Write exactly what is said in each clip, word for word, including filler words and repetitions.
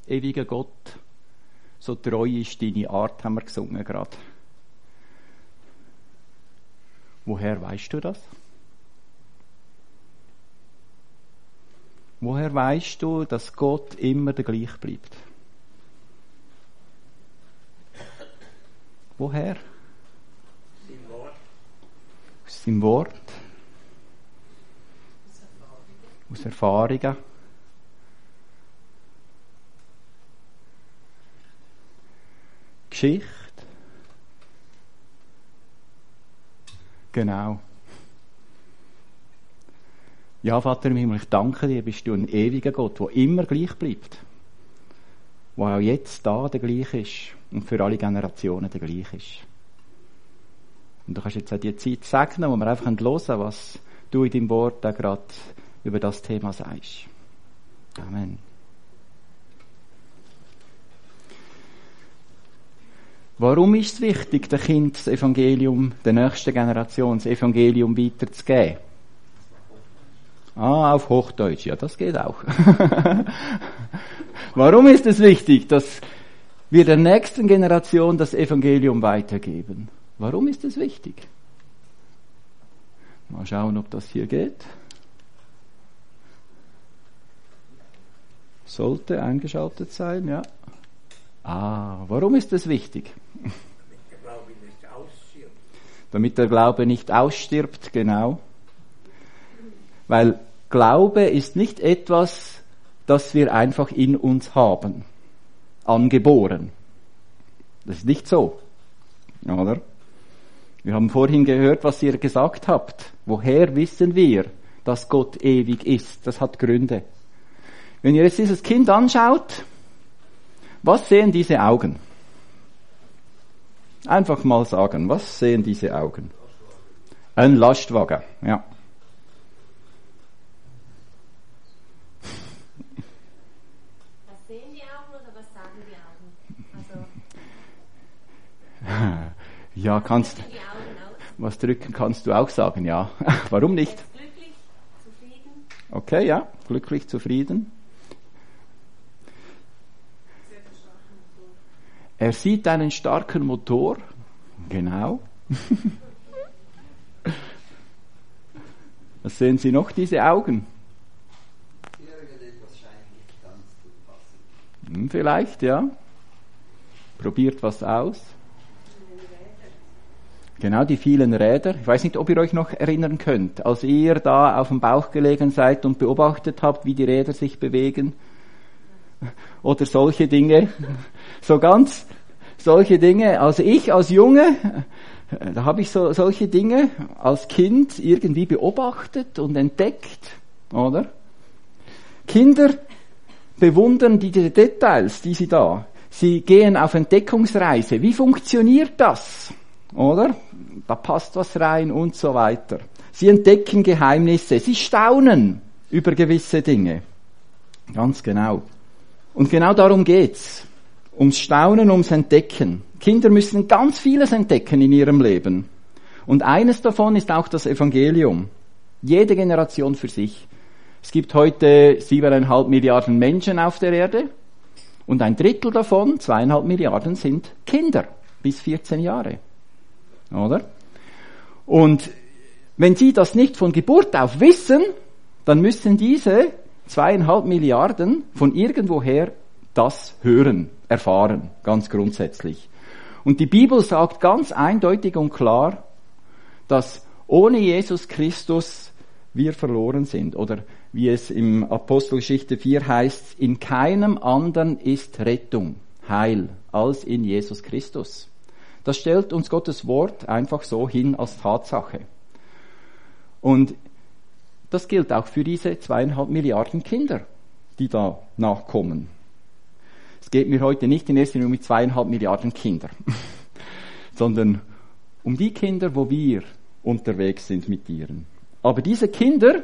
ewiger Gott, so treu ist deine Art, haben wir gesungen gerade. Woher weißt du das? Woher weißt du, dass Gott immer der gleich bleibt? Woher? Sein Wort. Aus seinem Wort. Aus Erfahrungen. Geschichte. Genau. Ja, Vater im Himmel, ich danke dir, bist du ein ewiger Gott, der immer gleich bleibt. Der auch jetzt da der gleich ist und für alle Generationen der gleich ist. Und du kannst jetzt auch die Zeit segnen, wo wir einfach hören können, was du in deinem Wort auch gerade über das Thema sagst. Amen. Warum ist es wichtig, dem Kind das Evangelium, der nächsten Generation, das Evangelium weiterzugeben? Ah, auf Hochdeutsch, ja, das geht auch. Warum ist es wichtig, dass wir der nächsten Generation das Evangelium weitergeben? Warum ist es wichtig? Mal schauen, ob das hier geht. Sollte eingeschaltet sein, ja. Ah, warum ist es wichtig? Damit der Glaube nicht ausstirbt. Damit der Glaube nicht ausstirbt, genau. Weil Glaube ist nicht etwas, das wir einfach in uns haben, angeboren. Das ist nicht so, oder? Wir haben vorhin gehört, was ihr gesagt habt. Woher wissen wir, dass Gott ewig ist? Das hat Gründe. Wenn ihr jetzt dieses Kind anschaut, was sehen diese Augen? Einfach mal sagen, was sehen diese Augen? Ein Lastwagen, ja. Was sehen die Augen oder was sagen die Augen? Also, ja, kannst, wie sehen die Augen aus? was drücken kannst du auch sagen, ja. Warum nicht? Glücklich, zufrieden? Okay, ja, glücklich, zufrieden. Er sieht einen starken Motor. Genau. Was sehen Sie noch, diese Augen? Irgendetwas scheint nicht ganz zu passen. Hm, vielleicht, ja. Probiert was aus. Genau, die vielen Räder. Ich weiß nicht, ob ihr euch noch erinnern könnt, als ihr da auf dem Bauch gelegen seid und beobachtet habt, wie die Räder sich bewegen. Oder solche Dinge. So ganz solche Dinge. Also ich als Junge, da habe ich so solche Dinge als Kind irgendwie beobachtet und entdeckt, oder? Kinder bewundern die Details, die sie da. Sie gehen auf Entdeckungsreise. Wie funktioniert das? Oder? Da passt was rein und so weiter. Sie entdecken Geheimnisse. Sie staunen über gewisse Dinge. Ganz genau. Und genau darum geht's. Ums Staunen, ums Entdecken. Kinder müssen ganz vieles entdecken in ihrem Leben. Und eines davon ist auch das Evangelium. Jede Generation für sich. Es gibt heute siebeneinhalb Milliarden Menschen auf der Erde. Und ein Drittel davon, zweieinhalb Milliarden, sind Kinder bis vierzehn Jahre. Oder? Und wenn sie das nicht von Geburt auf wissen, dann müssen diese zweieinhalb Milliarden von irgendwoher das hören, erfahren, ganz grundsätzlich. Und die Bibel sagt ganz eindeutig und klar, dass ohne Jesus Christus wir verloren sind. Oder wie es im Apostelgeschichte vier heißt, in keinem anderen ist Rettung, Heil, als in Jesus Christus. Das stellt uns Gottes Wort einfach so hin als Tatsache. Und das gilt auch für diese zweieinhalb Milliarden Kinder, die da nachkommen. Es geht mir heute nicht in erster Linie um die zweieinhalb Milliarden Kinder, sondern um die Kinder, wo wir unterwegs sind mit ihren. Aber diese Kinder,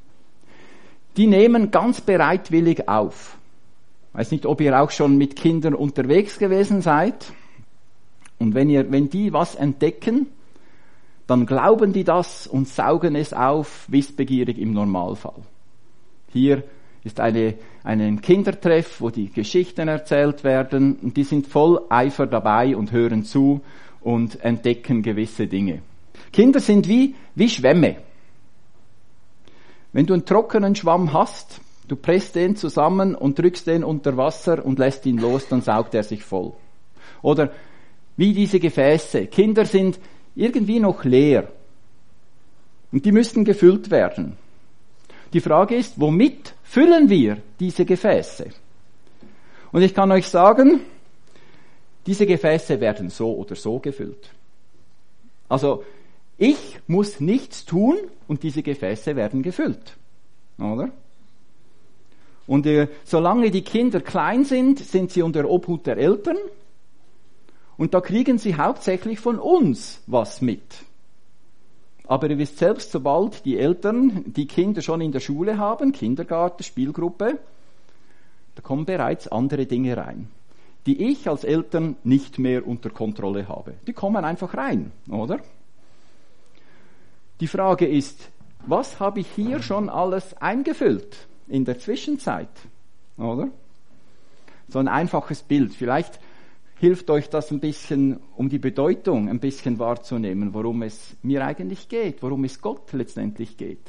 die nehmen ganz bereitwillig auf. Ich weiß nicht, ob ihr auch schon mit Kindern unterwegs gewesen seid. Und wenn ihr, wenn die was entdecken, dann glauben die das und saugen es auf, wissbegierig im Normalfall. Hier Ist eine, ein Kindertreff, wo die Geschichten erzählt werden und die sind voll Eifer dabei und hören zu und entdecken gewisse Dinge. Kinder sind wie, wie Schwämme. Wenn du einen trockenen Schwamm hast, du presst den zusammen und drückst den unter Wasser und lässt ihn los, dann saugt er sich voll. Oder wie diese Gefäße. Kinder sind irgendwie noch leer. Und die müssten gefüllt werden. Die Frage ist, womit füllen wir diese Gefäße? Und ich kann euch sagen, diese Gefäße werden so oder so gefüllt. Also, ich muss nichts tun und diese Gefäße werden gefüllt. Oder? Und äh, solange die Kinder klein sind, sind sie unter Obhut der Eltern. Und da kriegen sie hauptsächlich von uns was mit. Aber ihr wisst selbst, sobald die Eltern die Kinder schon in der Schule haben, Kindergarten, Spielgruppe, da kommen bereits andere Dinge rein, die ich als Eltern nicht mehr unter Kontrolle habe. Die kommen einfach rein, oder? Die Frage ist, was habe ich hier schon alles eingefüllt in der Zwischenzeit, oder? So ein einfaches Bild. Vielleicht hilft euch das ein bisschen, um die Bedeutung ein bisschen wahrzunehmen, worum es mir eigentlich geht, worum es Gott letztendlich geht.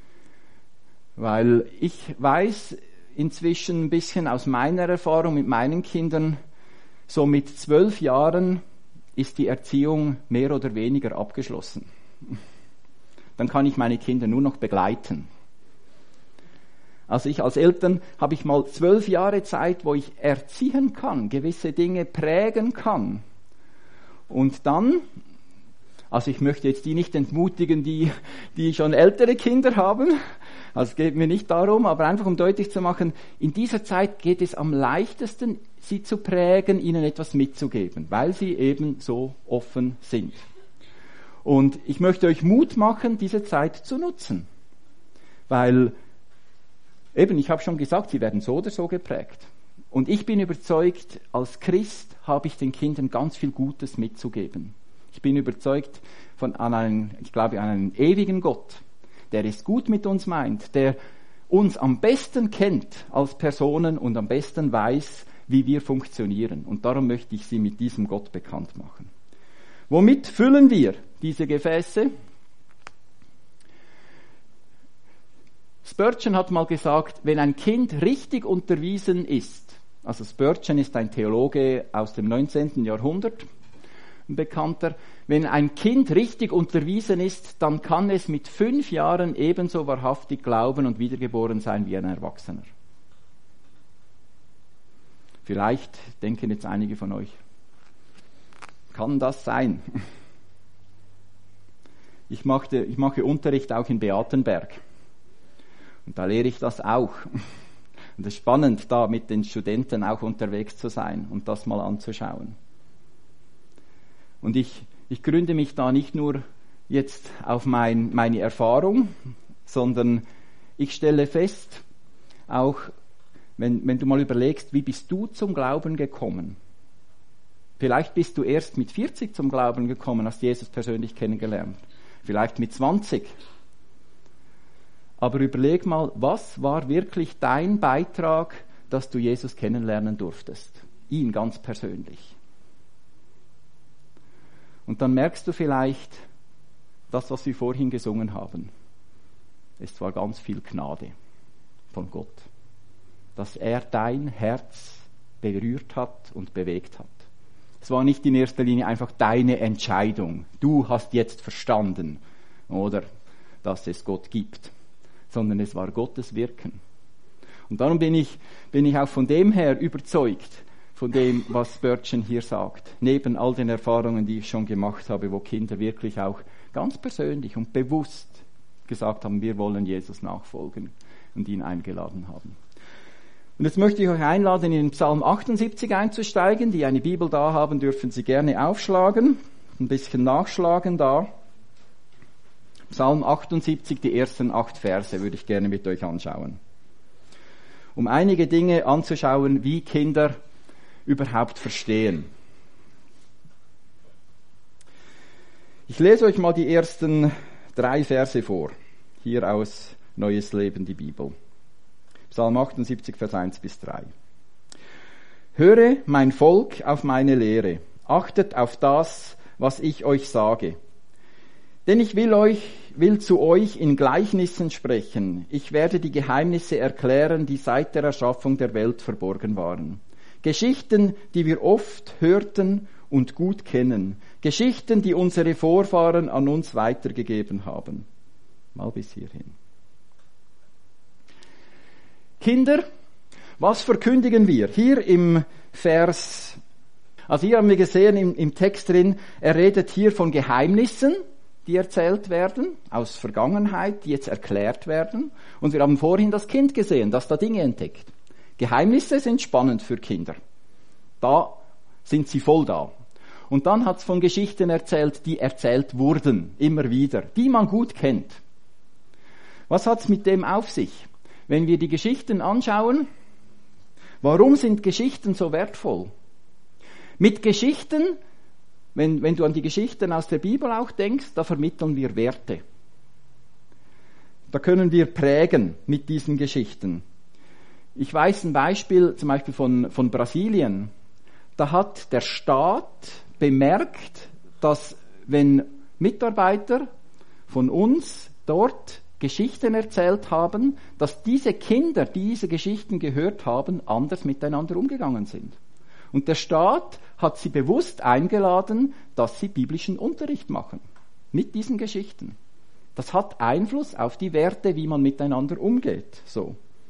Weil ich weiß inzwischen ein bisschen aus meiner Erfahrung mit meinen Kindern, so mit zwölf Jahren ist die Erziehung mehr oder weniger abgeschlossen. Dann kann ich meine Kinder nur noch begleiten. Also ich als Eltern habe ich mal zwölf Jahre Zeit, wo ich erziehen kann, gewisse Dinge prägen kann. Und dann, also ich möchte jetzt die nicht entmutigen, die, die schon ältere Kinder haben, also es geht mir nicht darum, aber einfach um deutlich zu machen, in dieser Zeit geht es am leichtesten, sie zu prägen, ihnen etwas mitzugeben, weil sie eben so offen sind. Und ich möchte euch Mut machen, diese Zeit zu nutzen. Weil, eben, ich habe schon gesagt, sie werden so oder so geprägt. Und ich bin überzeugt, als Christ habe ich den Kindern ganz viel Gutes mitzugeben. Ich bin überzeugt von an einen, ich glaube an einen ewigen Gott, der es gut mit uns meint, der uns am besten kennt als Personen und am besten weiß, wie wir funktionieren. Und darum möchte ich sie mit diesem Gott bekannt machen. Womit füllen wir diese Gefäße? Spurgeon hat mal gesagt, wenn ein Kind richtig unterwiesen ist, also Spurgeon ist ein Theologe aus dem neunzehnten Jahrhundert, ein Bekannter, wenn ein Kind richtig unterwiesen ist, dann kann es mit fünf Jahren ebenso wahrhaftig glauben und wiedergeboren sein wie ein Erwachsener. Vielleicht denken jetzt einige von euch, kann das sein? Ich mache, ich mache Unterricht auch in Beatenberg. Und da lehre ich das auch. Und es ist spannend, da mit den Studenten auch unterwegs zu sein und das mal anzuschauen. Und ich, ich gründe mich da nicht nur jetzt auf mein, meine Erfahrung, sondern ich stelle fest, auch wenn, wenn du mal überlegst, wie bist du zum Glauben gekommen? Vielleicht bist du erst mit vierzig zum Glauben gekommen, hast Jesus persönlich kennengelernt. Vielleicht mit zwanzig. Aber überleg mal, was war wirklich dein Beitrag, dass du Jesus kennenlernen durftest? Ihn ganz persönlich. Und dann merkst du vielleicht, das, was wir vorhin gesungen haben, es war ganz viel Gnade von Gott. Dass er dein Herz berührt hat und bewegt hat. Es war nicht in erster Linie einfach deine Entscheidung. Du hast jetzt verstanden, oder, dass es Gott gibt. Sondern es war Gottes Wirken. Und darum bin ich, bin ich auch von dem her überzeugt, von dem, was Spurgeon hier sagt. Neben all den Erfahrungen, die ich schon gemacht habe, wo Kinder wirklich auch ganz persönlich und bewusst gesagt haben, wir wollen Jesus nachfolgen und ihn eingeladen haben. Und jetzt möchte ich euch einladen, in den Psalm achtundsiebzig einzusteigen. Die eine Bibel da haben, dürfen Sie gerne aufschlagen, ein bisschen nachschlagen da. Psalm achtundsiebzig, die ersten acht Verse würde ich gerne mit euch anschauen. Um einige Dinge anzuschauen, wie Kinder überhaupt verstehen. Ich lese euch mal die ersten drei Verse vor, hier aus Neues Leben, die Bibel. Psalm achtundsiebzig, Vers eins bis drei. Höre, mein Volk, auf meine Lehre. Achtet auf das, was ich euch sage. Denn ich will euch, will zu euch in Gleichnissen sprechen. Ich werde die Geheimnisse erklären, die seit der Erschaffung der Welt verborgen waren. Geschichten, die wir oft hörten und gut kennen. Geschichten, die unsere Vorfahren an uns weitergegeben haben. Mal bis hierhin. Kinder, was verkündigen wir? Hier im Vers, also hier haben wir gesehen im, im Text drin, er redet hier von Geheimnissen, die erzählt werden, aus Vergangenheit, die jetzt erklärt werden. Und wir haben vorhin das Kind gesehen, das da Dinge entdeckt. Geheimnisse sind spannend für Kinder. Da sind sie voll da. Und dann hat es von Geschichten erzählt, die erzählt wurden, immer wieder, die man gut kennt. Was hat es mit dem auf sich? Wenn wir die Geschichten anschauen, warum sind Geschichten so wertvoll? Mit Geschichten, wenn, wenn du an die Geschichten aus der Bibel auch denkst, da vermitteln wir Werte. Da können wir prägen mit diesen Geschichten. Ich weiß ein Beispiel, zum Beispiel von, von Brasilien. Da hat der Staat bemerkt, dass wenn Mitarbeiter von uns dort Geschichten erzählt haben, dass diese Kinder, die diese Geschichten gehört haben, anders miteinander umgegangen sind. Und der Staat hat sie bewusst eingeladen, dass sie biblischen Unterricht machen. Mit diesen Geschichten. Das hat Einfluss auf die Werte, wie man miteinander umgeht. So.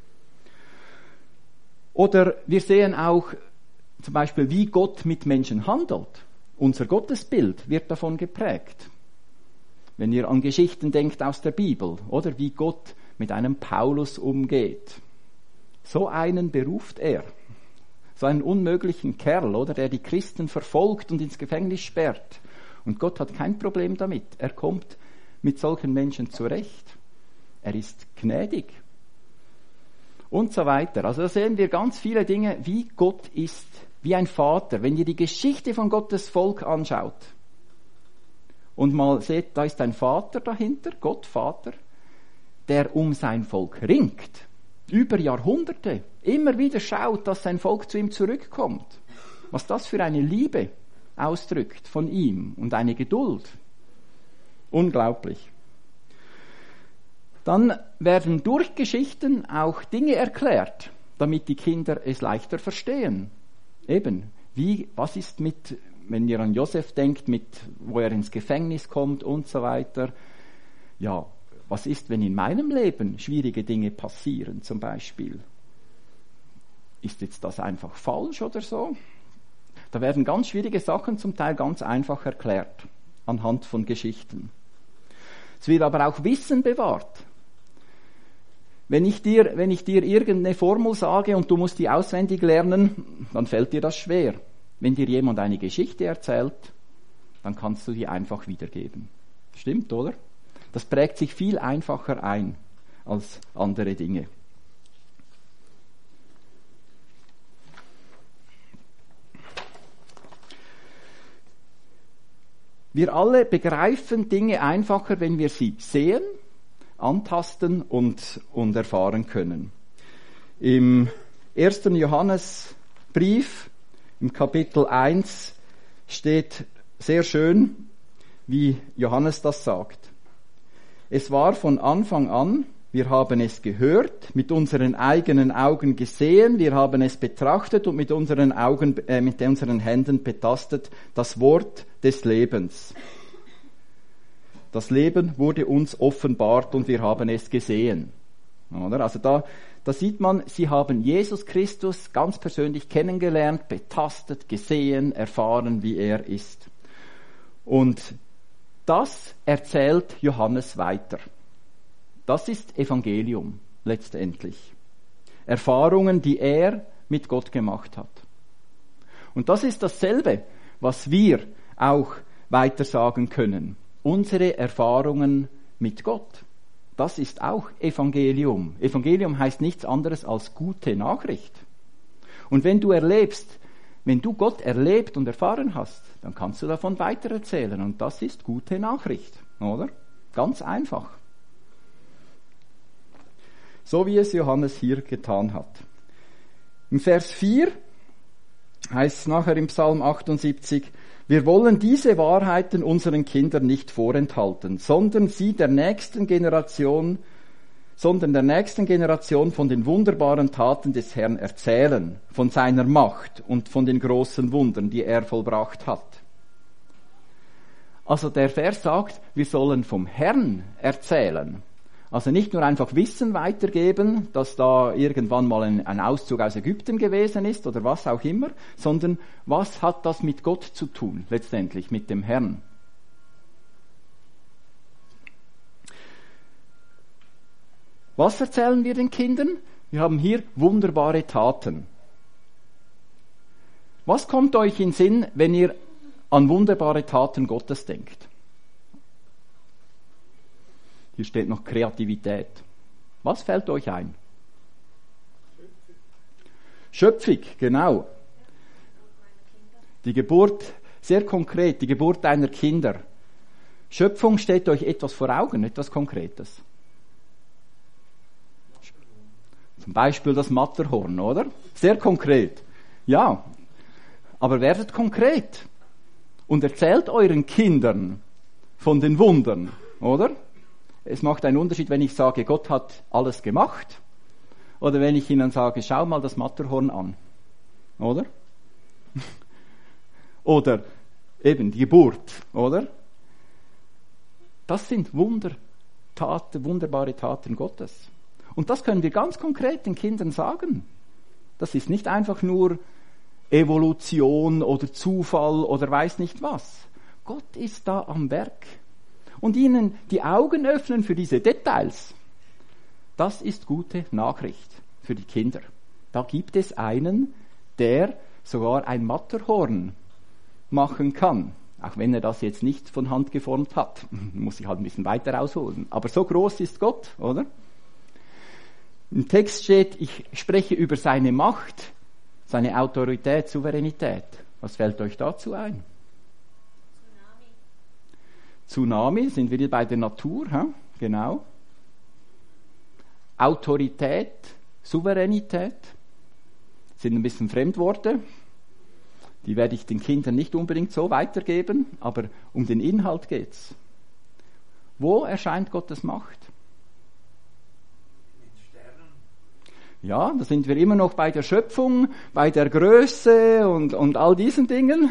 Oder wir sehen auch zum Beispiel, wie Gott mit Menschen handelt. Unser Gottesbild wird davon geprägt. Wenn ihr an Geschichten denkt aus der Bibel, oder wie Gott mit einem Paulus umgeht. So einen beruft er. So einen unmöglichen Kerl, oder, der die Christen verfolgt und ins Gefängnis sperrt. Und Gott hat kein Problem damit. Er kommt mit solchen Menschen zurecht. Er ist gnädig. Und so weiter. Also da sehen wir ganz viele Dinge, wie Gott ist, wie ein Vater. Wenn ihr die Geschichte von Gottes Volk anschaut, und mal seht, da ist ein Vater dahinter, Gott Vater, der um sein Volk ringt. Über Jahrhunderte. Immer wieder schaut, dass sein Volk zu ihm zurückkommt. Was das für eine Liebe ausdrückt von ihm und eine Geduld. Unglaublich. Dann werden durch Geschichten auch Dinge erklärt, damit die Kinder es leichter verstehen. Eben, wie, was ist mit, wenn ihr an Josef denkt, mit, wo er ins Gefängnis kommt und so weiter. Ja, was ist, wenn in meinem Leben schwierige Dinge passieren, zum Beispiel? Ist jetzt das einfach falsch oder so? Da werden ganz schwierige Sachen zum Teil ganz einfach erklärt, anhand von Geschichten. Es wird aber auch Wissen bewahrt. Wenn ich dir, wenn ich dir irgendeine Formel sage und du musst die auswendig lernen, dann fällt dir das schwer. Wenn dir jemand eine Geschichte erzählt, dann kannst du die einfach wiedergeben. Stimmt, oder? Das prägt sich viel einfacher ein als andere Dinge. Wir alle begreifen Dinge einfacher, wenn wir sie sehen, antasten und, und erfahren können. Im ersten Johannesbrief, im Kapitel eins, steht sehr schön, wie Johannes das sagt. Es war von Anfang an, wir haben es gehört, mit unseren eigenen Augen gesehen, wir haben es betrachtet und mit unseren Augen, äh, mit unseren Händen betastet, das Wort des Lebens. Das Leben wurde uns offenbart und wir haben es gesehen. Oder? Also da, da sieht man, sie haben Jesus Christus ganz persönlich kennengelernt, betastet, gesehen, erfahren, wie er ist. Und das erzählt Johannes weiter. Das ist Evangelium letztendlich. Erfahrungen, die er mit Gott gemacht hat. Und das ist dasselbe, was wir auch weitersagen können. Unsere Erfahrungen mit Gott. Das ist auch Evangelium. Evangelium heißt nichts anderes als gute Nachricht. Und wenn du erlebst, wenn du Gott erlebt und erfahren hast, dann kannst du davon weitererzählen. Und das ist gute Nachricht, oder? Ganz einfach. So wie es Johannes hier getan hat. Im Vers vier heißt es nachher im Psalm achtundsiebzig, wir wollen diese Wahrheiten unseren Kindern nicht vorenthalten, sondern sie der nächsten Generation, sondern der nächsten Generation von den wunderbaren Taten des Herrn erzählen, von seiner Macht und von den großen Wundern, die er vollbracht hat. Also der Vers sagt, wir sollen vom Herrn erzählen. Also nicht nur einfach Wissen weitergeben, dass da irgendwann mal ein, ein Auszug aus Ägypten gewesen ist oder was auch immer, sondern was hat das mit Gott zu tun, letztendlich mit dem Herrn? Was erzählen wir den Kindern? Wir haben hier wunderbare Taten. Was kommt euch in Sinn, wenn ihr an wunderbare Taten Gottes denkt? Hier steht noch Kreativität. Was fällt euch ein? Schöpfung, genau. Die Geburt, sehr konkret, die Geburt deiner Kinder. Schöpfung steht euch etwas vor Augen, etwas Konkretes. Zum Beispiel das Matterhorn, oder? Sehr konkret. Ja, aber werdet konkret und erzählt euren Kindern von den Wundern, oder? Es macht einen Unterschied, wenn ich sage, Gott hat alles gemacht, oder wenn ich ihnen sage, schau mal das Matterhorn an, oder? Oder eben die Geburt, oder? Das sind Wundertaten, wunderbare Taten Gottes. Und das können wir ganz konkret den Kindern sagen. Das ist nicht einfach nur Evolution oder Zufall oder weiß nicht was. Gott ist da am Werk. Und ihnen die Augen öffnen für diese Details. Das ist gute Nachricht für die Kinder. Da gibt es einen, der sogar ein Matterhorn machen kann. Auch wenn er das jetzt nicht von Hand geformt hat. Muss ich halt ein bisschen weiter ausholen. Aber so groß ist Gott, oder? Im Text steht, ich spreche über seine Macht, seine Autorität, Souveränität. Was fällt euch dazu ein? Tsunami, sind wir bei der Natur, hm? Genau. Autorität, Souveränität, sind ein bisschen Fremdworte. Die werde ich den Kindern nicht unbedingt so weitergeben, aber um den Inhalt geht's. Wo erscheint Gottes Macht? Ja, da sind wir immer noch bei der Schöpfung, bei der Größe und, und all diesen Dingen.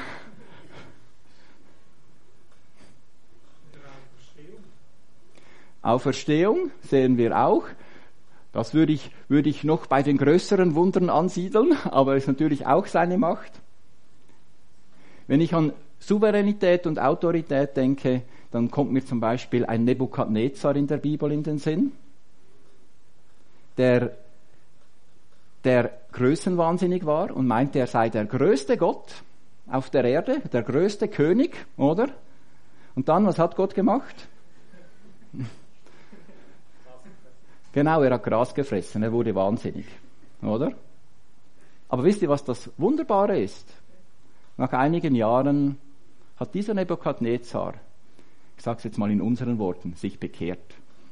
Auferstehung sehen wir auch. Das würde ich, würde ich noch bei den größeren Wundern ansiedeln, aber es ist natürlich auch seine Macht. Wenn ich an Souveränität und Autorität denke, dann kommt mir zum Beispiel ein Nebukadnezar in der Bibel in den Sinn, der, der größenwahnsinnig war und meinte, er sei der größte Gott auf der Erde, der größte König, oder? Und dann, was hat Gott gemacht? Genau, er hat Gras gefressen, er wurde wahnsinnig, oder? Aber wisst ihr, was das Wunderbare ist? Nach einigen Jahren hat dieser Nebukadnezar, ich sage es jetzt mal in unseren Worten, sich bekehrt.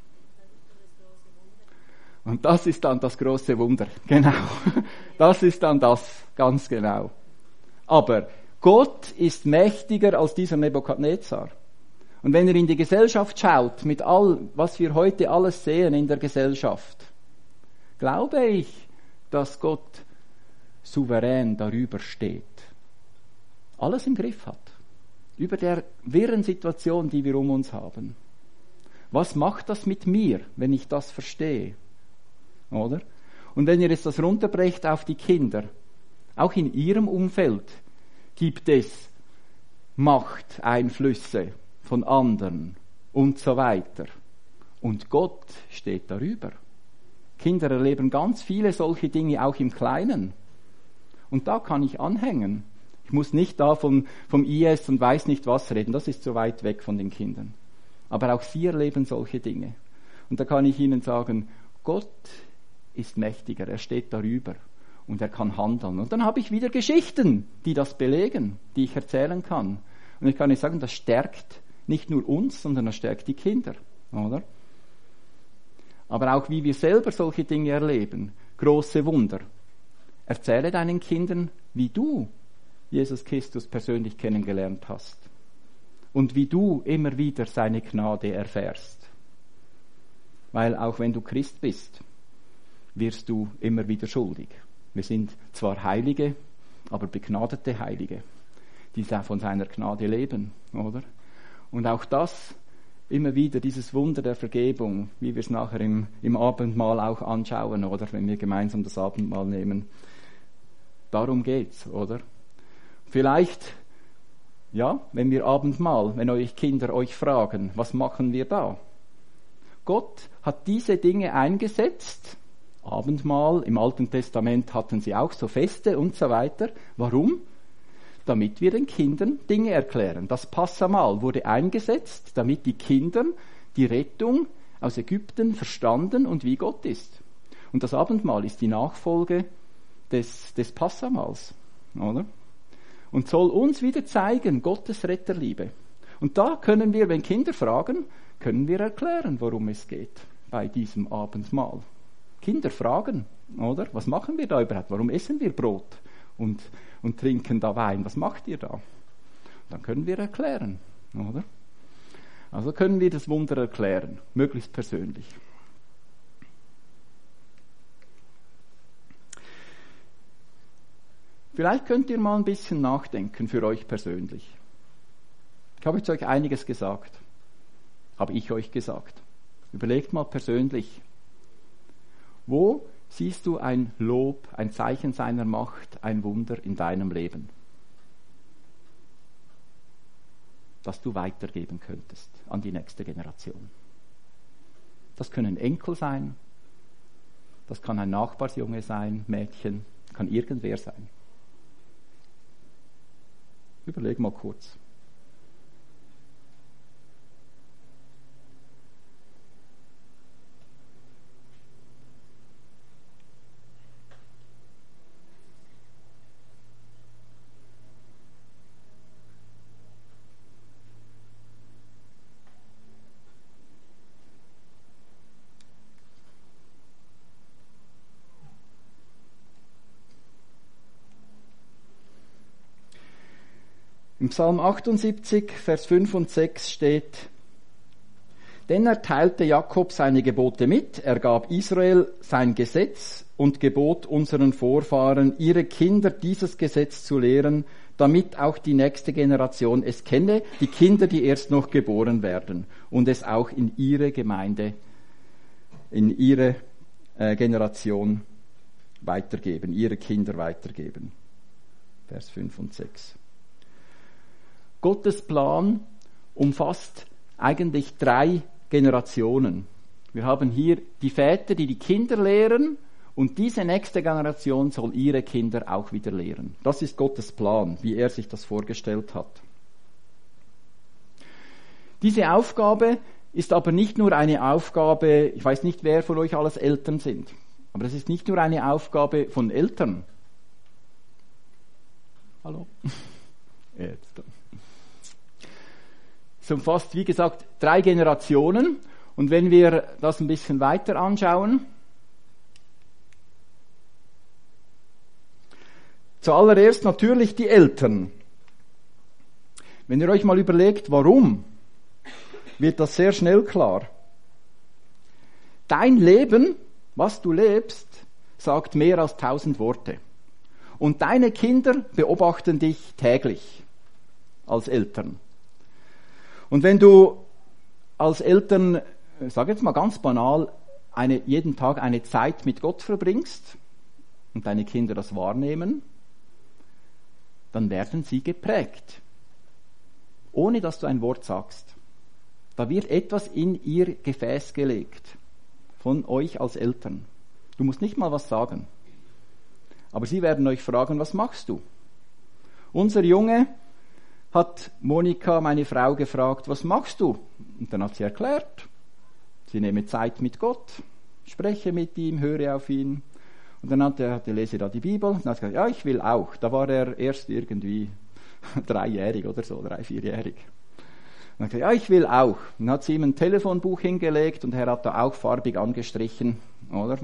Und das ist dann das große Wunder, genau. Das ist dann das, ganz genau. Aber Gott ist mächtiger als dieser Nebukadnezar. Und wenn ihr in die Gesellschaft schaut, mit all, was wir heute alles sehen in der Gesellschaft, glaube ich, dass Gott souverän darüber steht. Alles im Griff hat. Über der wirren Situation, die wir um uns haben. Was macht das mit mir, wenn ich das verstehe? Oder? Und wenn ihr jetzt das runterbrecht auf die Kinder, auch in ihrem Umfeld gibt es Machteinflüsse von anderen und so weiter. Und Gott steht darüber. Kinder erleben ganz viele solche Dinge auch im Kleinen. Und da kann ich anhängen. Ich muss nicht da vom, vom I S und weiß nicht was reden, das ist so weit weg von den Kindern. Aber auch sie erleben solche Dinge. Und da kann ich ihnen sagen, Gott ist mächtiger, er steht darüber und er kann handeln. Und dann habe ich wieder Geschichten, die das belegen, die ich erzählen kann. Und ich kann nicht sagen, das stärkt nicht nur uns, sondern das stärkt die Kinder, oder? aber auch wie wir selber solche Dinge erleben, große Wunder. Erzähle deinen Kindern, wie du Jesus Christus persönlich kennengelernt hast und wie du immer wieder seine Gnade erfährst. Weil auch wenn du Christ bist, wirst du immer wieder schuldig. Wir sind zwar Heilige, aber begnadete Heilige, die von seiner Gnade leben, oder? Und auch das, immer wieder dieses Wunder der Vergebung, wie wir es nachher im, im Abendmahl auch anschauen, oder? Wenn wir gemeinsam das Abendmahl nehmen. Darum geht's, oder? Vielleicht, ja, wenn wir Abendmahl, wenn euch Kinder euch fragen, was machen wir da? Gott hat diese Dinge eingesetzt. Abendmahl, im Alten Testament hatten sie auch so Feste und so weiter. Warum? Damit wir den Kindern Dinge erklären. Das Passamal wurde eingesetzt, damit die Kinder die Rettung aus Ägypten verstanden und wie Gott ist. Und das Abendmahl ist die Nachfolge des, des Passamals, oder? Und soll uns wieder zeigen, Gottes Retterliebe. Und da können wir, wenn Kinder fragen, können wir erklären, worum es geht bei diesem Abendmahl. Kinder fragen, oder? Was machen wir da überhaupt? Warum essen wir Brot und, und trinken da Wein? Was macht ihr da? Dann können wir erklären, oder? Also können wir das Wunder erklären, möglichst persönlich. Vielleicht könnt ihr mal ein bisschen nachdenken für euch persönlich. Ich habe jetzt euch einiges gesagt. Habe ich euch gesagt. Überlegt mal persönlich. Wo siehst du ein Lob, ein Zeichen seiner Macht, ein Wunder in deinem Leben, das du weitergeben könntest an die nächste Generation? Das können Enkel sein, das kann ein Nachbarsjunge sein, Mädchen, kann irgendwer sein. Überleg mal kurz. Im Psalm achtundsiebzig, Vers fünf und sechs steht: Denn er teilte Jakob seine Gebote mit, er gab Israel sein Gesetz und gebot unseren Vorfahren, ihre Kinder dieses Gesetz zu lehren, damit auch die nächste Generation es kenne, die Kinder, die erst noch geboren werden, und es auch in ihre Gemeinde, in ihre äh, Generation weitergeben, ihre Kinder weitergeben. Vers fünf und sechs. Gottes Plan umfasst eigentlich drei Generationen. Wir haben hier die Väter, die die Kinder lehren, und diese nächste Generation soll ihre Kinder auch wieder lehren. Das ist Gottes Plan, wie er sich das vorgestellt hat. Diese Aufgabe ist aber nicht nur eine Aufgabe, ich weiß nicht, wer von euch alles Eltern sind, aber es ist nicht nur eine Aufgabe von Eltern. Hallo? Jetzt. Es umfasst, wie gesagt, drei Generationen. Und wenn wir das ein bisschen weiter anschauen, zuallererst natürlich die Eltern. Wenn ihr euch mal überlegt, warum, wird das sehr schnell klar. Dein Leben, was du lebst, sagt mehr als tausend Worte. Und deine Kinder beobachten dich täglich als Eltern. Und wenn du als Eltern, ich sage jetzt mal ganz banal, eine, jeden Tag eine Zeit mit Gott verbringst und deine Kinder das wahrnehmen, dann werden sie geprägt, ohne dass du ein Wort sagst. Da wird etwas in ihr Gefäß gelegt, von euch als Eltern. Du musst nicht mal was sagen. Aber sie werden euch fragen, was machst du? Unser Junge hat Monika, meine Frau, gefragt, was machst du? Und dann hat sie erklärt, sie nehme Zeit mit Gott, spreche mit ihm, höre auf ihn. Und dann hat er, der lese da die Bibel, und dann hat er gesagt, ja, ich will auch. Da war er erst irgendwie dreijährig oder so, drei, vierjährig. dann hat er gesagt, ja, ich will auch. Dann hat sie ihm ein Telefonbuch hingelegt und er hat da auch farbig angestrichen, oder?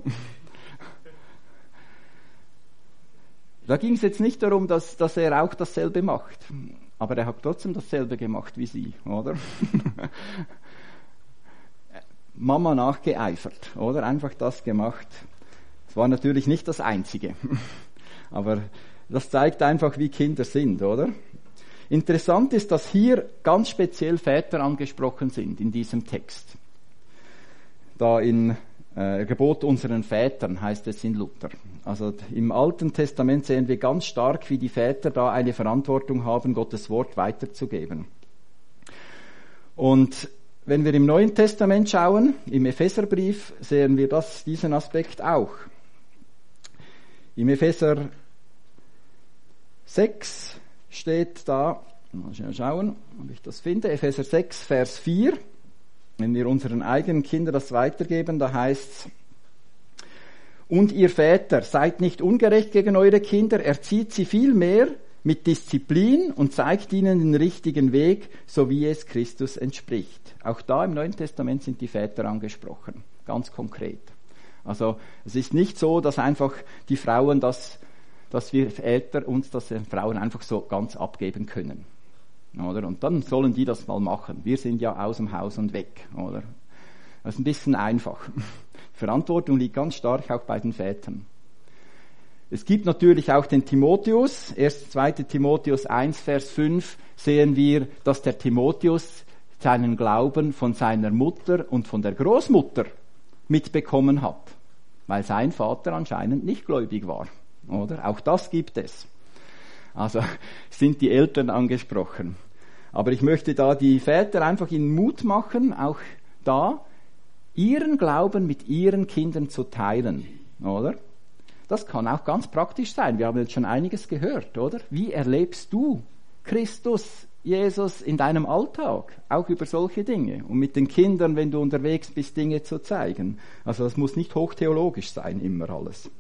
Da ging es jetzt nicht darum, dass, dass er auch dasselbe macht. Aber er hat trotzdem dasselbe gemacht wie sie, oder? Mama nachgeeifert, oder? Einfach das gemacht. Es war natürlich nicht das Einzige. Aber das zeigt einfach, wie Kinder sind, oder? Interessant ist, dass hier ganz speziell Väter angesprochen sind in diesem Text. Da in äh, Gebot unseren Vätern heißt es in Luther. Also im Alten Testament sehen wir ganz stark, wie die Väter da eine Verantwortung haben, Gottes Wort weiterzugeben. Und wenn wir im Neuen Testament schauen, im Epheserbrief, sehen wir das, diesen Aspekt auch. Im Epheser sechs steht da, mal schnell schauen, ob ich das finde, Epheser sechs, Vers vier. Wenn wir unseren eigenen Kindern das weitergeben, da heißt's: Und ihr Väter, seid nicht ungerecht gegen eure Kinder, erzieht sie vielmehr mit Disziplin und zeigt ihnen den richtigen Weg, so wie es Christus entspricht. Auch da im Neuen Testament sind die Väter angesprochen, ganz konkret. Also es ist nicht so, dass einfach die Frauen das dass wir Väter uns das den Frauen einfach so ganz abgeben können. Oder? Und dann sollen die das mal machen. Wir sind ja aus dem Haus und weg. Oder? Das ist ein bisschen einfach. Die Verantwortung liegt ganz stark auch bei den Vätern. Es gibt natürlich auch den Timotheus. Erst zweiter Timotheus eins, Vers fünf sehen wir, dass der Timotheus seinen Glauben von seiner Mutter und von der Großmutter mitbekommen hat, weil sein Vater anscheinend nicht gläubig war. Oder? Auch das gibt es. Also sind die Eltern angesprochen. Aber ich möchte da die Väter einfach in Mut machen, auch da ihren Glauben mit ihren Kindern zu teilen. Oder? Das kann auch ganz praktisch sein. Wir haben jetzt schon einiges gehört, oder? Wie erlebst du Christus, Jesus in deinem Alltag? Auch über solche Dinge. Und mit den Kindern, wenn du unterwegs bist, Dinge zu zeigen. Also das muss nicht hochtheologisch sein, immer alles.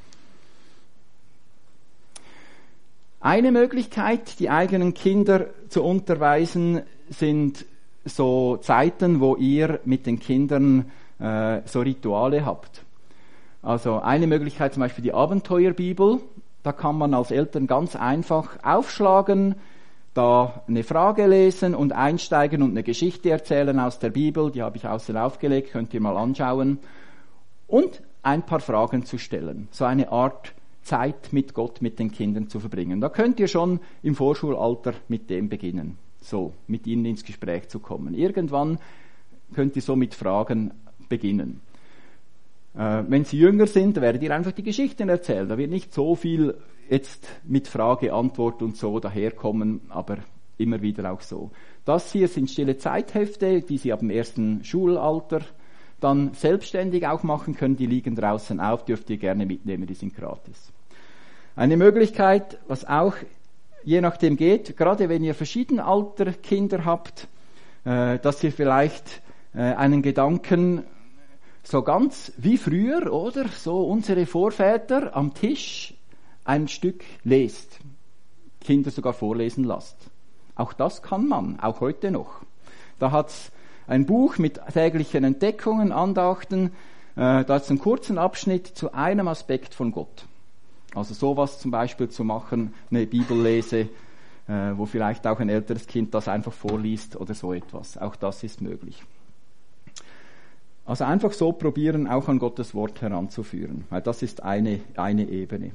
Eine Möglichkeit, die eigenen Kinder zu unterweisen, sind so Zeiten, wo ihr mit den Kindern äh, so Rituale habt. Also eine Möglichkeit zum Beispiel die Abenteuerbibel. Da kann man als Eltern ganz einfach aufschlagen, da eine Frage lesen und einsteigen und eine Geschichte erzählen aus der Bibel. Die habe ich außen aufgelegt, könnt ihr mal anschauen. Und ein paar Fragen zu stellen. So eine Art Zeit mit Gott, mit den Kindern zu verbringen. Da könnt ihr schon im Vorschulalter mit dem beginnen, so mit ihnen ins Gespräch zu kommen. Irgendwann könnt ihr so mit Fragen beginnen. Äh, wenn sie jünger sind, werdet ihr einfach die Geschichten erzählen. Da wird nicht so viel jetzt mit Frage, Antwort und so daherkommen, aber immer wieder auch so. Das hier sind stille Zeithefte, die sie ab dem ersten Schulalter dann selbstständig auch machen können. Die liegen draußen auf, dürft ihr gerne mitnehmen, die sind gratis. Eine Möglichkeit, was auch je nachdem geht, gerade wenn ihr verschieden Alter Kinder habt, äh, dass ihr vielleicht äh, einen Gedanken so ganz wie früher, oder so unsere Vorväter am Tisch ein Stück lest, Kinder sogar vorlesen lasst. Auch das kann man, auch heute noch. Da hat's ein Buch mit täglichen Entdeckungen, Andachten, äh, da ist ein kurzen Abschnitt zu einem Aspekt von Gott. Also sowas zum Beispiel zu machen, eine Bibellese, äh, wo vielleicht auch ein älteres Kind das einfach vorliest oder so etwas. Auch das ist möglich. Also einfach so probieren, auch an Gottes Wort heranzuführen, weil das ist eine, eine Ebene.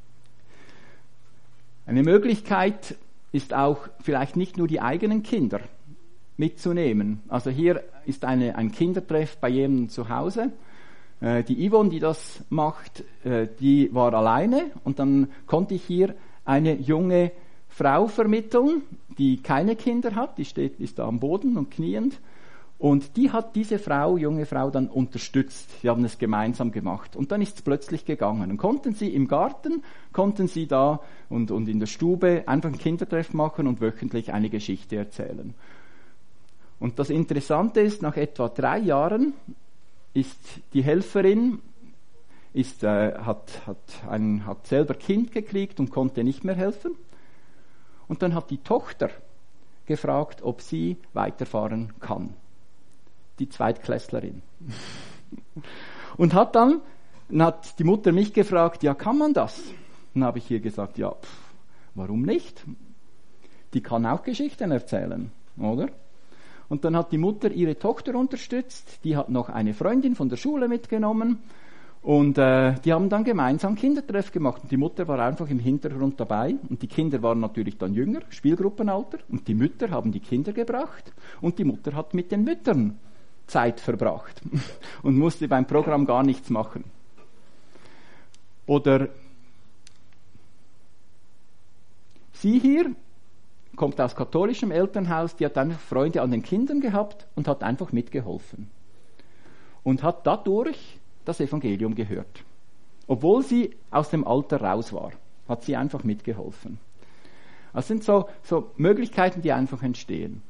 Eine Möglichkeit ist auch vielleicht nicht nur die eigenen Kinder mitzunehmen. Also hier ist eine, ein Kindertreff bei jemandem zu Hause. Äh, die Yvonne, die das macht, äh, die war alleine und dann konnte ich hier eine junge Frau vermitteln, die keine Kinder hat, die steht, ist da am Boden und kniend. Und die hat diese Frau, junge Frau, dann unterstützt. Sie haben es gemeinsam gemacht. Und dann ist es plötzlich gegangen. Und konnten sie im Garten, konnten sie da und, und in der Stube einfach ein Kindertreff machen und wöchentlich eine Geschichte erzählen. Und das Interessante ist, nach etwa drei Jahren ist die Helferin, ist, äh, hat, hat, ein, hat selber Kind gekriegt und konnte nicht mehr helfen. Und dann hat die Tochter gefragt, ob sie weiterfahren kann. Die Zweitklässlerin. Und hat dann, dann hat die Mutter mich gefragt, ja, kann man das? Dann habe ich ihr gesagt, ja, pff, warum nicht? Die kann auch Geschichten erzählen, oder? Und dann hat die Mutter ihre Tochter unterstützt, die hat noch eine Freundin von der Schule mitgenommen und äh, die haben dann gemeinsam Kindertreff gemacht. Und die Mutter war einfach im Hintergrund dabei und die Kinder waren natürlich dann jünger, Spielgruppenalter, und die Mütter haben die Kinder gebracht und die Mutter hat mit den Müttern Zeit verbracht und musste beim Programm gar nichts machen. Oder sie hier kommt aus katholischem Elternhaus, die hat einfach Freude an den Kindern gehabt und hat einfach mitgeholfen. Und hat dadurch das Evangelium gehört. Obwohl sie aus dem Alter raus war, hat sie einfach mitgeholfen. Das sind so, so Möglichkeiten, die einfach entstehen.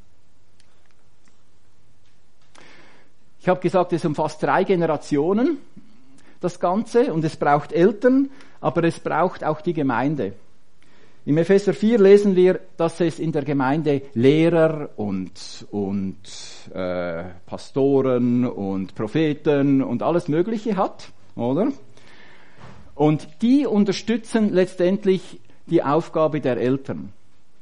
Ich habe gesagt, es umfasst drei Generationen, das Ganze, und es braucht Eltern, aber es braucht auch die Gemeinde. Im Epheser vier lesen wir, dass es in der Gemeinde Lehrer und, und äh, Pastoren und Propheten und alles Mögliche hat, oder? Und die unterstützen letztendlich die Aufgabe der Eltern.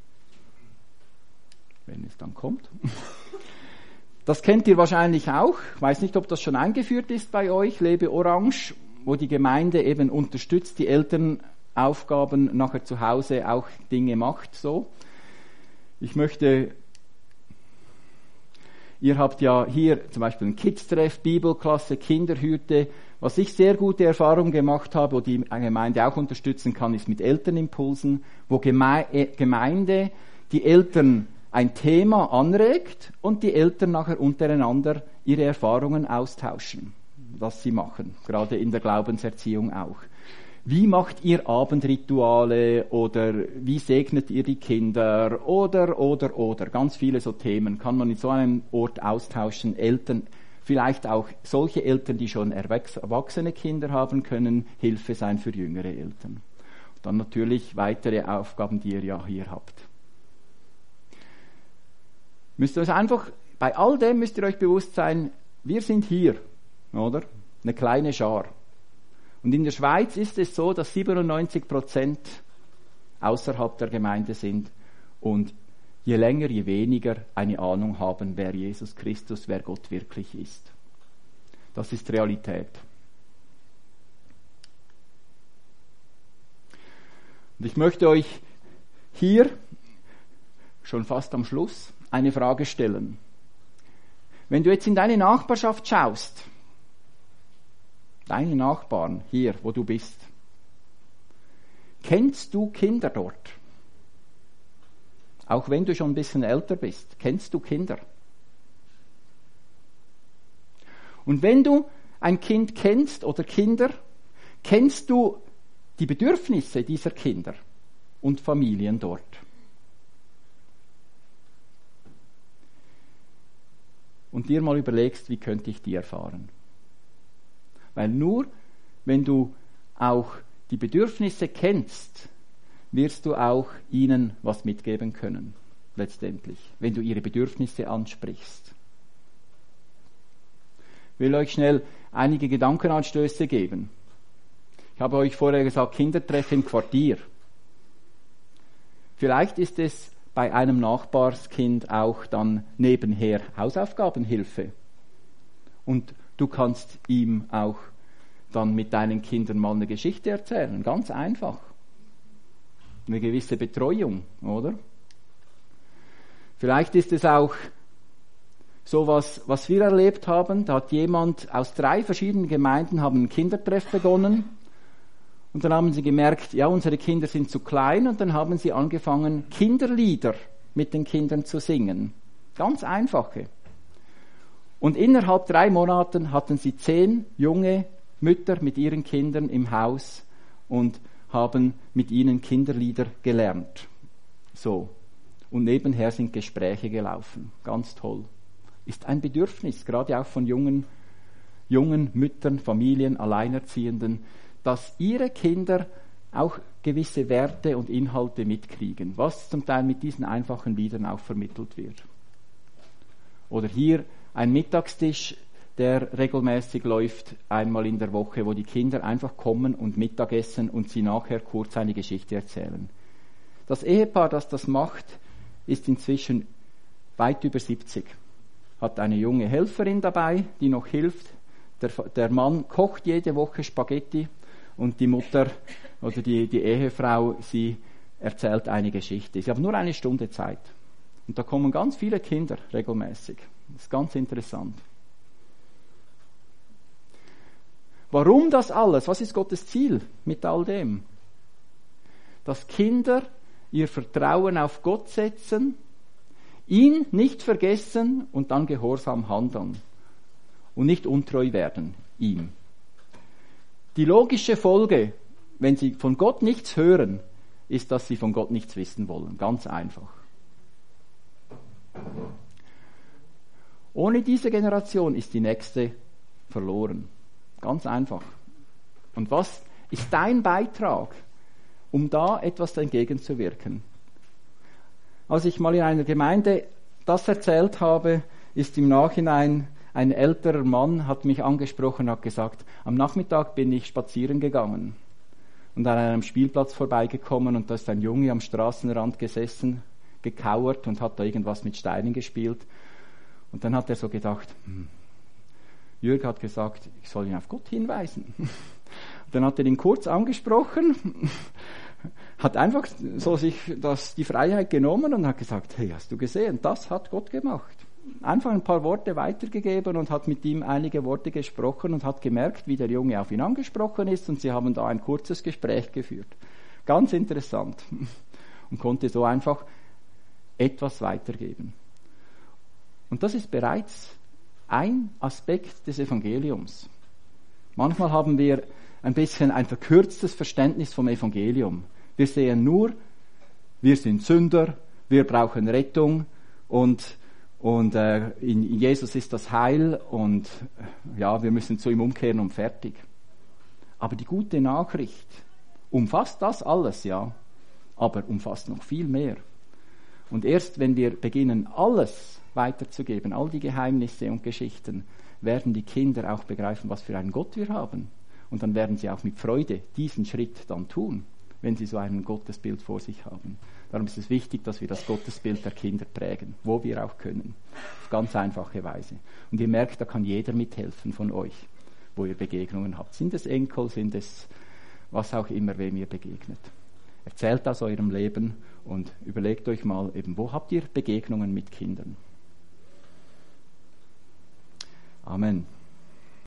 Wenn es dann kommt. Das kennt ihr wahrscheinlich auch. Ich weiß nicht, ob das schon eingeführt ist bei euch, Lebe Orange, wo die Gemeinde eben unterstützt, die Eltern Aufgaben nachher zu Hause auch Dinge macht, so. Ich möchte, ihr habt ja hier zum Beispiel einen Kids-Treff, Bibelklasse, Kinderhüte. Was ich sehr gute Erfahrungen gemacht habe, wo die Gemeinde auch unterstützen kann, ist mit Elternimpulsen, wo Gemeinde die Eltern ein Thema anregt und die Eltern nachher untereinander ihre Erfahrungen austauschen, was sie machen, gerade in der Glaubenserziehung auch. Wie macht ihr Abendrituale oder wie segnet ihr die Kinder oder, oder, oder. Ganz viele so Themen kann man in so einem Ort austauschen. Eltern, vielleicht auch solche Eltern, die schon erwachsene Kinder haben, können Hilfe sein für jüngere Eltern. Dann natürlich weitere Aufgaben, die ihr ja hier habt. Müsst ihr euch einfach, bei all dem müsst ihr euch bewusst sein, wir sind hier, oder? Eine kleine Schar. Und in der Schweiz ist es so, dass siebenundneunzig Prozent außerhalb der Gemeinde sind und je länger, je weniger eine Ahnung haben, wer Jesus Christus, wer Gott wirklich ist. Das ist Realität. Und ich möchte euch hier, schon fast am Schluss, eine Frage stellen. Wenn du jetzt in deine Nachbarschaft schaust, deine Nachbarn hier, wo du bist, kennst du Kinder dort? Auch wenn du schon ein bisschen älter bist, kennst du Kinder? Und wenn du ein Kind kennst oder Kinder, kennst du die Bedürfnisse dieser Kinder und Familien dort? Und dir mal überlegst, wie könnte ich die erfahren? Weil nur, wenn du auch die Bedürfnisse kennst, wirst du auch ihnen was mitgeben können, letztendlich, wenn du ihre Bedürfnisse ansprichst. Ich will euch schnell einige Gedankenanstöße geben. Ich habe euch vorher gesagt, Kindertreff im Quartier. Vielleicht ist es bei einem Nachbarskind auch dann nebenher Hausaufgabenhilfe. Und du kannst ihm auch dann mit deinen Kindern mal eine Geschichte erzählen. Ganz einfach. Eine gewisse Betreuung, oder? Vielleicht ist es auch sowas, was wir erlebt haben. Da hat jemand aus drei verschiedenen Gemeinden haben einen Kindertreff begonnen. Und dann haben sie gemerkt, ja, unsere Kinder sind zu klein. Und dann haben sie angefangen, Kinderlieder mit den Kindern zu singen. Ganz einfache. Und innerhalb drei Monaten hatten sie zehn junge Mütter mit ihren Kindern im Haus und haben mit ihnen Kinderlieder gelernt. So. Und nebenher sind Gespräche gelaufen. Ganz toll. Ist ein Bedürfnis, gerade auch von jungen, jungen Müttern, Familien, Alleinerziehenden, dass ihre Kinder auch gewisse Werte und Inhalte mitkriegen, was zum Teil mit diesen einfachen Liedern auch vermittelt wird. Oder hier ein Mittagstisch, der regelmäßig läuft, einmal in der Woche, wo die Kinder einfach kommen und Mittag essen und sie nachher kurz eine Geschichte erzählen. Das Ehepaar, das das macht, ist inzwischen weit über siebzig. Hat eine junge Helferin dabei, die noch hilft. Der, der Mann kocht jede Woche Spaghetti und die Mutter oder die, die Ehefrau, sie erzählt eine Geschichte. Sie haben nur eine Stunde Zeit. Und da kommen ganz viele Kinder regelmäßig. Das ist ganz interessant. Warum das alles? Was ist Gottes Ziel mit all dem? Dass Kinder ihr Vertrauen auf Gott setzen, ihn nicht vergessen und dann gehorsam handeln und nicht untreu werden ihm. Die logische Folge, wenn sie von Gott nichts hören, ist, dass sie von Gott nichts wissen wollen. Ganz einfach. Ohne diese Generation ist die nächste verloren. Ganz einfach. Und was ist dein Beitrag, um da etwas entgegenzuwirken? Als ich mal in einer Gemeinde das erzählt habe, ist im Nachhinein ein älterer Mann, hat mich angesprochen und hat gesagt, am Nachmittag bin ich spazieren gegangen und an einem Spielplatz vorbeigekommen und da ist ein Junge am Straßenrand gesessen, gekauert und hat da irgendwas mit Steinen gespielt. Und dann hat er so gedacht, hm, Jürg hat gesagt, ich soll ihn auf Gott hinweisen. Und dann hat er ihn kurz angesprochen, hat einfach so sich das, die Freiheit genommen und hat gesagt, hey, hast du gesehen, das hat Gott gemacht. Einfach ein paar Worte weitergegeben und hat mit ihm einige Worte gesprochen und hat gemerkt, wie der Junge auf ihn angesprochen ist und sie haben da ein kurzes Gespräch geführt. Ganz interessant. Und konnte so einfach etwas weitergeben. Und das ist bereits ein Aspekt des Evangeliums. Manchmal haben wir ein bisschen ein verkürztes Verständnis vom Evangelium. Wir sehen nur, wir sind Sünder, wir brauchen Rettung und, und äh, in Jesus ist das Heil und ja, wir müssen zu ihm umkehren und fertig. Aber die gute Nachricht umfasst das alles, ja, aber umfasst noch viel mehr. Und erst wenn wir beginnen, alles weiterzugeben, all die Geheimnisse und Geschichten, werden die Kinder auch begreifen, was für einen Gott wir haben. Und dann werden sie auch mit Freude diesen Schritt dann tun, wenn sie so ein Gottesbild vor sich haben. Darum ist es wichtig, dass wir das Gottesbild der Kinder prägen, wo wir auch können. Auf ganz einfache Weise. Und ihr merkt, da kann jeder mithelfen von euch, wo ihr Begegnungen habt. Sind es Enkel, sind es was auch immer, wem ihr begegnet. Erzählt aus eurem Leben und überlegt euch mal eben, wo habt ihr Begegnungen mit Kindern? Amen.